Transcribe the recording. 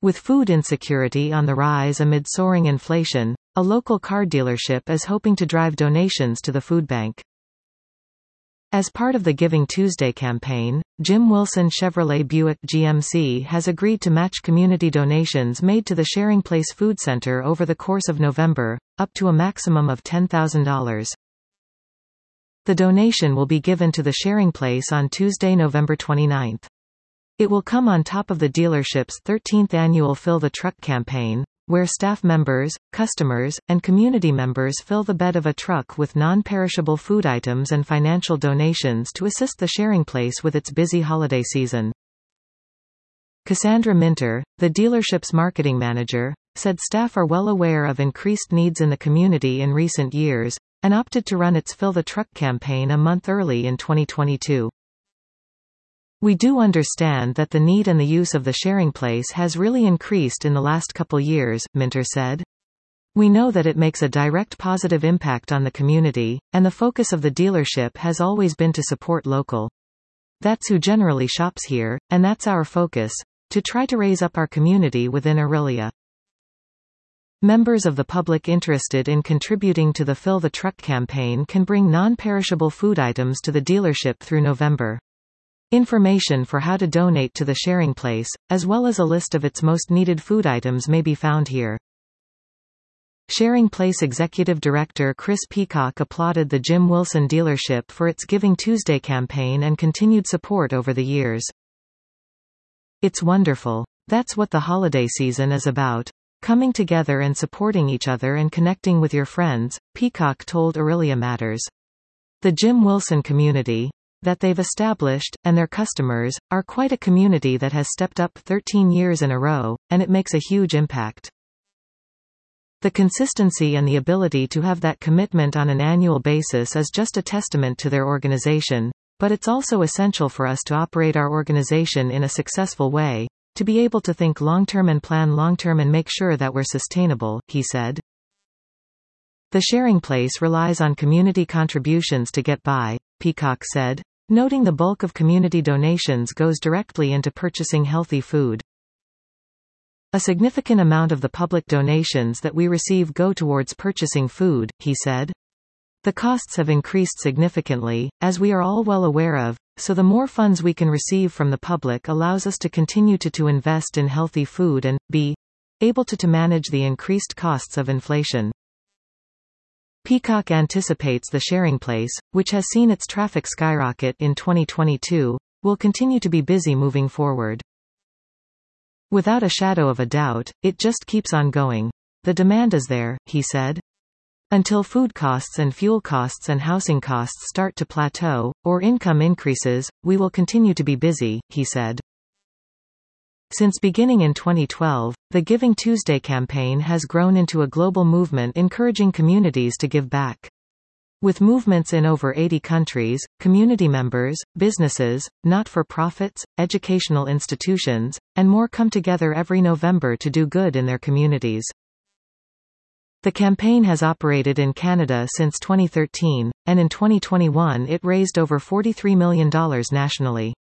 With food insecurity on the rise amid soaring inflation, a local car dealership is hoping to drive donations to the food bank. As part of the Giving Tuesday campaign, Jim Wilson Chevrolet Buick GMC has agreed to match community donations made to the Sharing Place Food Center over the course of November, up to a maximum of $10,000. The donation will be given to the Sharing Place on Tuesday, November 29. It will come on top of the dealership's 13th annual Fill the Truck campaign, where staff members, customers, and community members fill the bed of a truck with non-perishable food items and financial donations to assist the Sharing Place with its busy holiday season. Cassandra Minter, the dealership's marketing manager, said staff are well aware of increased needs in the community in recent years, and opted to run its Fill the Truck campaign a month early in 2022. We do understand that the need and the use of the Sharing Place has really increased in the last couple years, Minter said. We know that it makes a direct positive impact on the community, and the focus of the dealership has always been to support local. That's who generally shops here, and that's our focus, to try to raise up our community within Orillia. Members of the public interested in contributing to the Fill the Truck campaign can bring non-perishable food items to the dealership through November. Information for how to donate to the Sharing Place, as well as a list of its most needed food items, may be found here. Sharing Place Executive Director Chris Peacock applauded the Jim Wilson dealership for its Giving Tuesday campaign and continued support over the years. It's wonderful. That's what the holiday season is about. Coming together and supporting each other and connecting with your friends, Peacock told Orillia Matters. The Jim Wilson community that they've established, and their customers, are quite a community that has stepped up 13 years in a row, and it makes a huge impact. The consistency and the ability to have that commitment on an annual basis is just a testament to their organization, but it's also essential for us to operate our organization in a successful way, to be able to think long-term and plan long-term and make sure that we're sustainable, he said. The Sharing Place relies on community contributions to get by, Peacock said, noting the bulk of community donations goes directly into purchasing healthy food. A significant amount of the public donations that we receive go towards purchasing food, he said. The costs have increased significantly, as we are all well aware of, so the more funds we can receive from the public allows us to continue to invest in healthy food and be able to manage the increased costs of inflation. Peacock anticipates the Sharing Place, which has seen its traffic skyrocket in 2022, will continue to be busy moving forward. Without a shadow of a doubt, it just keeps on going. The demand is there, he said. Until food costs and fuel costs and housing costs start to plateau, or income increases, we will continue to be busy, he said. Since beginning in 2012, the Giving Tuesday campaign has grown into a global movement encouraging communities to give back. With movements in over 80 countries, community members, businesses, not-for-profits, educational institutions, and more come together every November to do good in their communities. The campaign has operated in Canada since 2013, and in 2021 it raised over $43 million nationally.